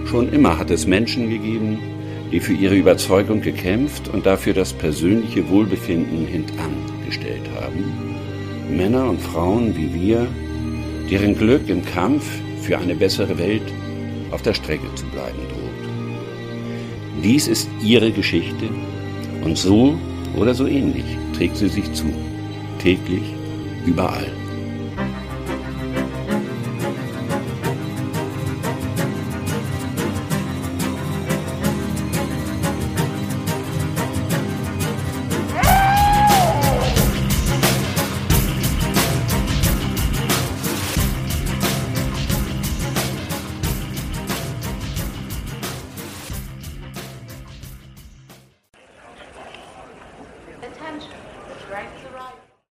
Schon immer hat es Menschen gegeben, die für ihre Überzeugung gekämpft und dafür das persönliche Wohlbefinden hintangestellt haben. Männer und Frauen wie wir, deren Glück im Kampf für eine bessere Welt auf der Strecke zu bleiben droht. Dies ist ihre Geschichte und so oder so ähnlich trägt sie sich zu, täglich, überall.